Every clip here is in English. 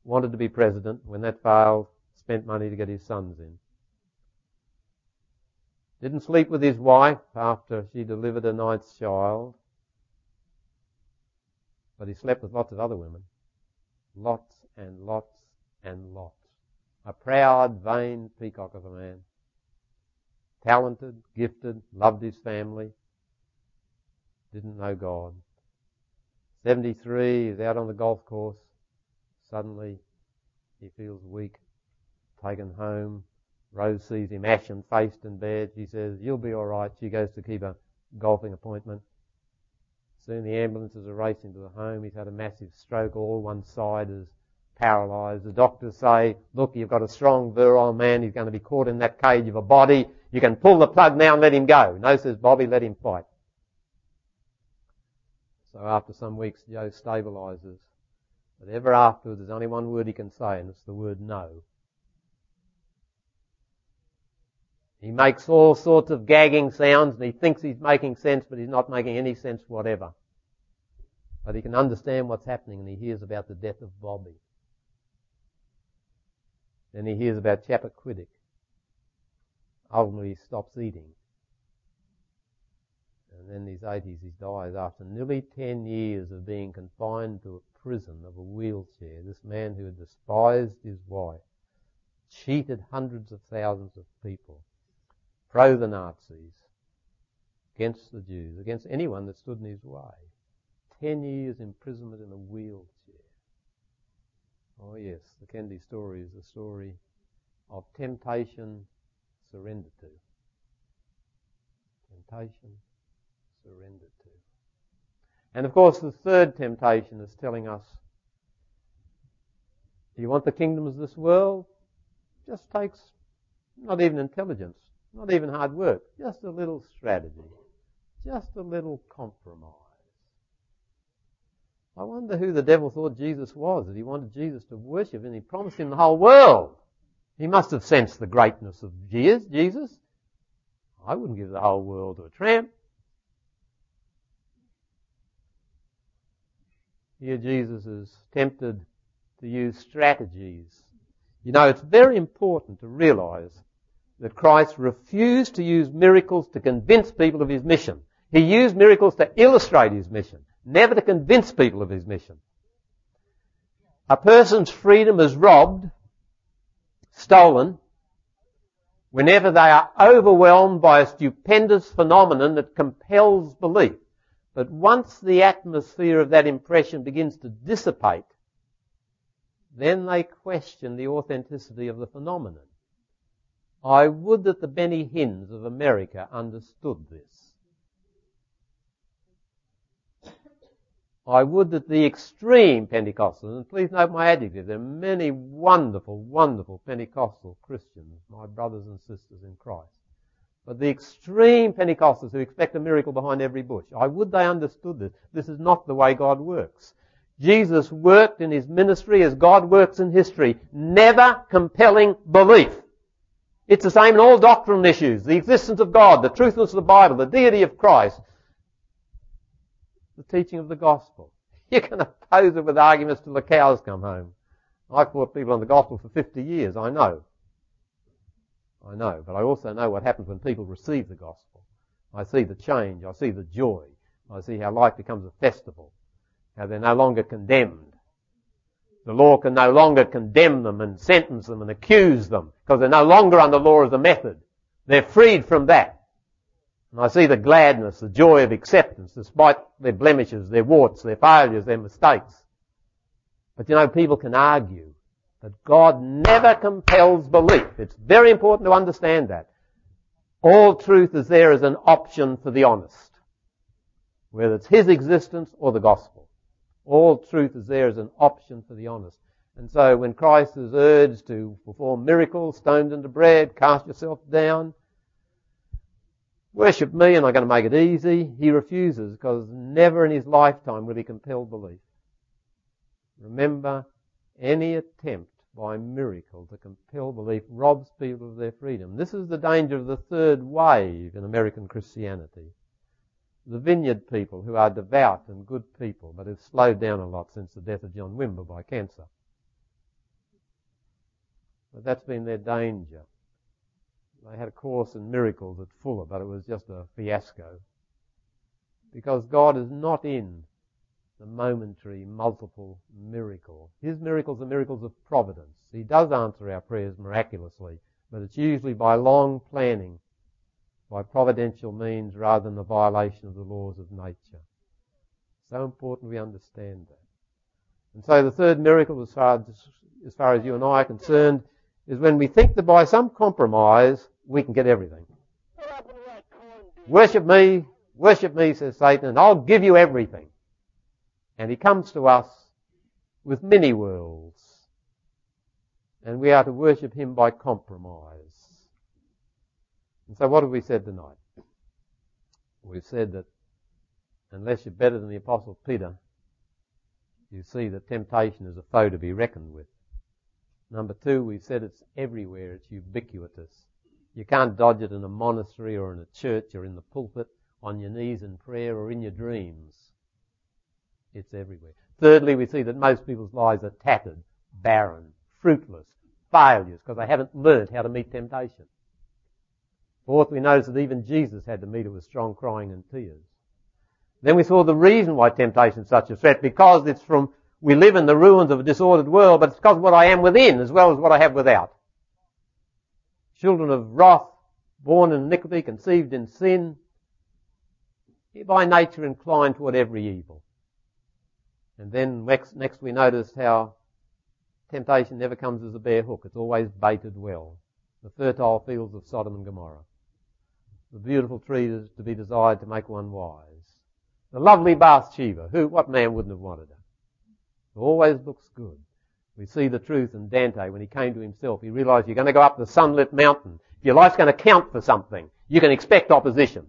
wanted to be president. When that failed, spent money to get his sons in. Didn't sleep with his wife after she delivered her 9th child. But he slept with lots of other women. Lots and lots and lots. A proud, vain peacock of a man. Talented, gifted, loved his family. Didn't know God. 73, he's out on the golf course. Suddenly, he feels weak. Taken home. Rose sees him ashen-faced in bed. She says, "You'll be all right." She goes to keep a golfing appointment. Soon the ambulances are racing to the home. He's had a massive stroke. All one side is paralysed. The doctors say, "Look, you've got a strong, virile man. He's going to be caught in that cage of a body. You can pull the plug now and let him go." "No," says Bobby, "let him fight." So after some weeks, Joe stabilises. But ever afterwards, there's only one word he can say, and it's the word no. He makes all sorts of gagging sounds, and he thinks he's making sense, but he's not making any sense whatever. But he can understand what's happening, and he hears about the death of Bobby. Then he hears about Chappaquiddick. Ultimately, he stops eating. And then in his 80s, he dies after nearly 10 years of being confined to a prison of a wheelchair. This man who had despised his wife, cheated hundreds of thousands of people, pro the Nazis, against the Jews, against anyone that stood in his way. 10 years imprisonment in a wheelchair. Oh yes, the Kennedy story is the story of temptation surrendered to. Temptation surrendered to. And of course the third temptation is telling us, do you want the kingdoms of this world? Just takes not even intelligence, not even hard work, just a little strategy, just a little compromise. I wonder who the devil thought Jesus was, that he wanted Jesus to worship, and he promised him the whole world. He must have sensed the greatness of Jesus. I wouldn't give the whole world to a tramp. Here Jesus is tempted to use strategies. You know, it's very important to realize that Christ refused to use miracles to convince people of his mission. He used miracles to illustrate his mission, never to convince people of his mission. A person's freedom is robbed, stolen, whenever they are overwhelmed by a stupendous phenomenon that compels belief. But once the atmosphere of that impression begins to dissipate, then they question the authenticity of the phenomenon. I would that the Benny Hinns of America understood this. I would that the extreme Pentecostals, and please note my adjective, there are many wonderful, wonderful Pentecostal Christians, my brothers and sisters in Christ. But the extreme Pentecostals who expect a miracle behind every bush, I would they understood this. This is not the way God works. Jesus worked in his ministry as God works in history, never compelling belief. It's the same in all doctrinal issues, the existence of God, the truthfulness of the Bible, the deity of Christ, the teaching of the gospel. You can oppose it with arguments till the cows come home. I've fought people on the gospel for 50 years, I know, but I also know what happens when people receive the gospel. I see the change, I see the joy, I see how life becomes a festival, how they're no longer condemned. The law can no longer condemn them and sentence them and accuse them because they're no longer under law as a method. They're freed from that. And I see the gladness, the joy of acceptance despite their blemishes, their warts, their failures, their mistakes. But you know, people can argue that God never compels belief. It's very important to understand that. All truth is there as an option for the honest, whether it's his existence or the gospel. All truth is there as an option for the honest. And so when Christ is urged to perform miracles, stones into bread, cast yourself down, worship me and I'm going to make it easy, he refuses because never in his lifetime will he compel belief. Remember, any attempt by miracle to compel belief robs people of their freedom. This is the danger of the third wave in American Christianity. The Vineyard people who are devout and good people but have slowed down a lot since the death of John Wimber by cancer. But that's been their danger. They had a course in miracles at Fuller, but it was just a fiasco. Because God is not in the momentary, multiple miracle. His miracles are miracles of providence. He does answer our prayers miraculously, but it's usually by long planning, by providential means rather than the violation of the laws of nature. So important we understand that. And so the third miracle, as far as you and I are concerned, is when we think that by some compromise we can get everything. Worship me, says Satan, and I'll give you everything. And he comes to us with many worlds. And we are to worship him by compromise. And so what have we said tonight? We've said that unless you're better than the Apostle Peter, you see that temptation is a foe to be reckoned with. Number 2, we've said it's everywhere, it's ubiquitous. You can't dodge it in a monastery or in a church or in the pulpit, on your knees in prayer or in your dreams. It's everywhere. Thirdly, we see that most people's lives are tattered, barren, fruitless, failures, because they haven't learned how to meet temptation. Fourth, we notice that even Jesus had to meet it with strong crying and tears. Then we saw the reason why temptation is such a threat, because we live in the ruins of a disordered world, but it's because of what I am within as well as what I have without. Children of wrath, born in iniquity, conceived in sin, by nature inclined toward every evil. And then next we notice how temptation never comes as a bare hook. It's always baited well. The fertile fields of Sodom and Gomorrah. The beautiful tree is to be desired to make one wise. The lovely Bathsheba, what man wouldn't have wanted her? It always looks good. We see the truth in Dante when he came to himself. He realized you're going to go up the sunlit mountain. If your life's going to count for something, you can expect opposition.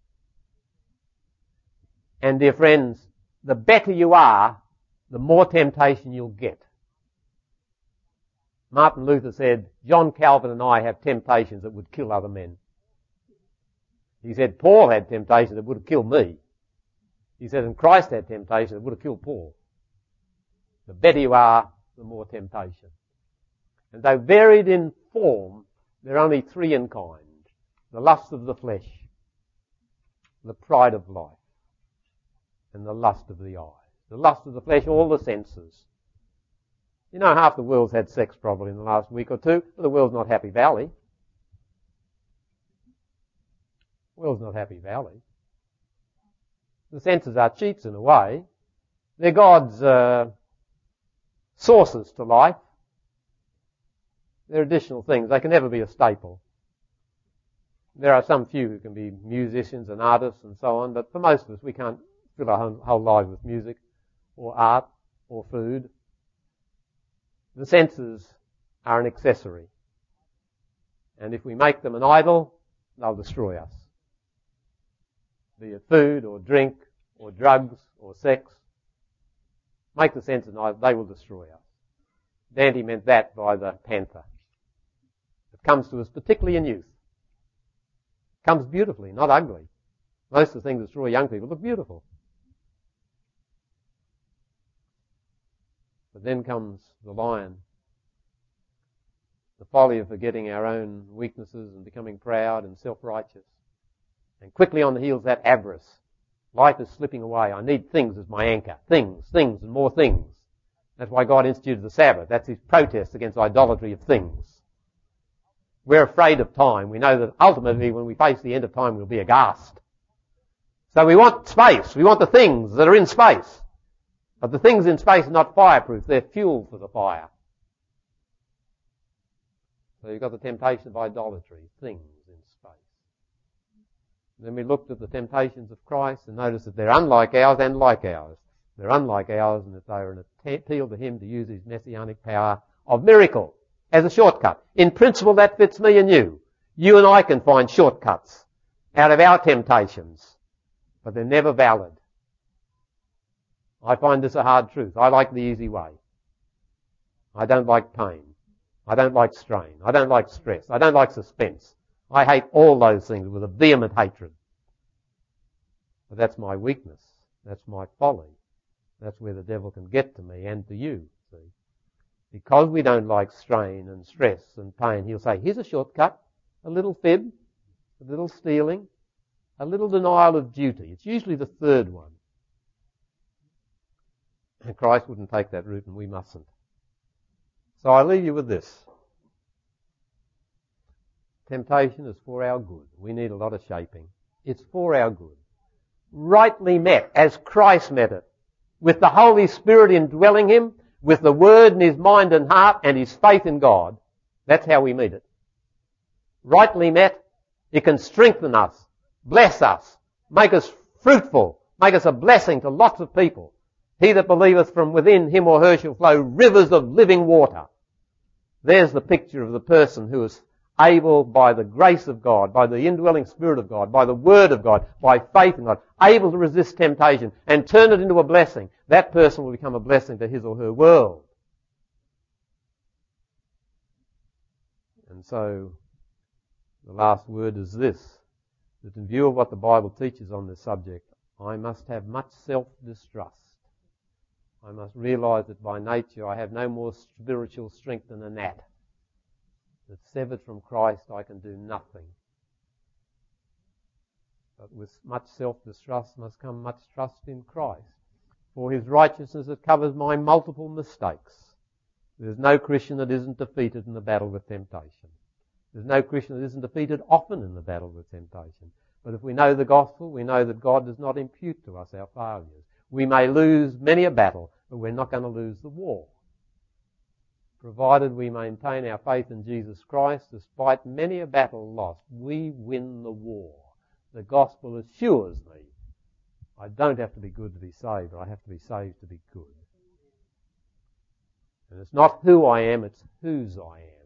And dear friends, the better you are, the more temptation you'll get. Martin Luther said, John Calvin and I have temptations that would kill other men. He said, Paul had temptations that would have killed me. He said, and Christ had temptations that would have killed Paul. The better you are, the more temptation. And though varied in form, there are only 3 in kind. The lust of the flesh, the pride of life, and the lust of the eye. The lust of the flesh, all the senses. You know, half the world's had sex probably in the last week or 2, but the world's not Happy Valley. The world's not Happy Valley. The senses are cheats in a way. They're God's sources to life. They're additional things. They can never be a staple. There are some few who can be musicians and artists and so on, but for most of us we can't fill our whole lives with music or art or food. The senses are an accessory. And if we make them an idol, they'll destroy us. Be it food or drink or drugs or sex. Make the senses an idol, they will destroy us. Dante meant that by the panther. It comes to us particularly in youth. It comes beautifully, not ugly. Most of the things that destroy young people look beautiful. But then comes the lion. The folly of forgetting our own weaknesses and becoming proud and self-righteous. And quickly on the heels of that, avarice. Life is slipping away. I need things as my anchor. Things, and more things. That's why God instituted the Sabbath. That's his protest against idolatry of things. We're afraid of time. We know that ultimately when we face the end of time we'll be aghast. So we want space. We want the things that are in space. But the things in space are not fireproof. They're fuel for the fire. So you've got the temptation of idolatry, things in space. Then we looked at the temptations of Christ and noticed that they're unlike ours and like ours. They're unlike ours and that they are an appeal to him to use his messianic power of miracle as a shortcut. In principle, that fits me and you. You and I can find shortcuts out of our temptations, but they're never valid. I find this a hard truth. I like the easy way. I don't like pain. I don't like strain. I don't like stress. I don't like suspense. I hate all those things with a vehement hatred. But that's my weakness. That's my folly. That's where the devil can get to me and to you. See? Because we don't like strain and stress and pain, he'll say, here's a shortcut, a little fib, a little stealing, a little denial of duty. It's usually the third one. And Christ wouldn't take that route, and we mustn't. So I leave you with this. Temptation is for our good. We need a lot of shaping. It's for our good. Rightly met, as Christ met it, with the Holy Spirit indwelling him, with the Word in his mind and heart, and his faith in God. That's how we meet it. Rightly met, it can strengthen us, bless us, make us fruitful, make us a blessing to lots of people. He that believeth, from within him or her shall flow rivers of living water. There's the picture of the person who is able, by the grace of God, by the indwelling Spirit of God, by the Word of God, by faith in God, able to resist temptation and turn it into a blessing. That person will become a blessing to his or her world. And so, the last word is this, that in view of what the Bible teaches on this subject, I must have much self-distrust. I must realize that by nature I have no more spiritual strength than a gnat. That severed from Christ I can do nothing. But with much self-distrust must come much trust in Christ. For his righteousness that covers my multiple mistakes. There's no Christian that isn't defeated in the battle with temptation. There's no Christian that isn't defeated often in the battle with temptation. But if we know the gospel, we know that God does not impute to us our failures. We may lose many a battle, but we're not going to lose the war. Provided we maintain our faith in Jesus Christ, despite many a battle lost, we win the war. The gospel assures me I don't have to be good to be saved, but I have to be saved to be good. And it's not who I am, it's whose I am.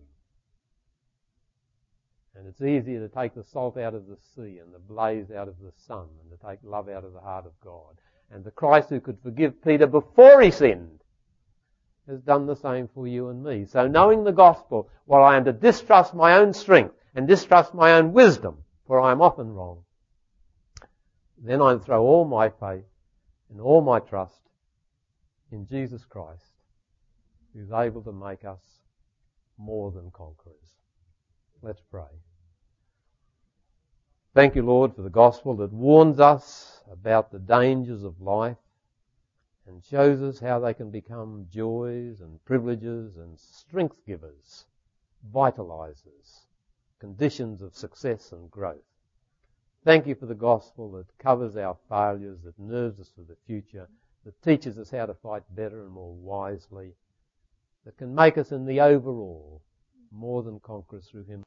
And it's easier to take the salt out of the sea and the blaze out of the sun than to take love out of the heart of God. And the Christ who could forgive Peter before he sinned has done the same for you and me. So knowing the gospel, while I am to distrust my own strength and distrust my own wisdom, for I am often wrong, then I throw all my faith and all my trust in Jesus Christ, who's able to make us more than conquerors. Let's pray. Thank you, Lord, for the gospel that warns us about the dangers of life and shows us how they can become joys and privileges and strength givers, vitalizers, conditions of success and growth. Thank you for the gospel that covers our failures, that nerves us for the future, that teaches us how to fight better and more wisely, that can make us in the overall more than conquerors through him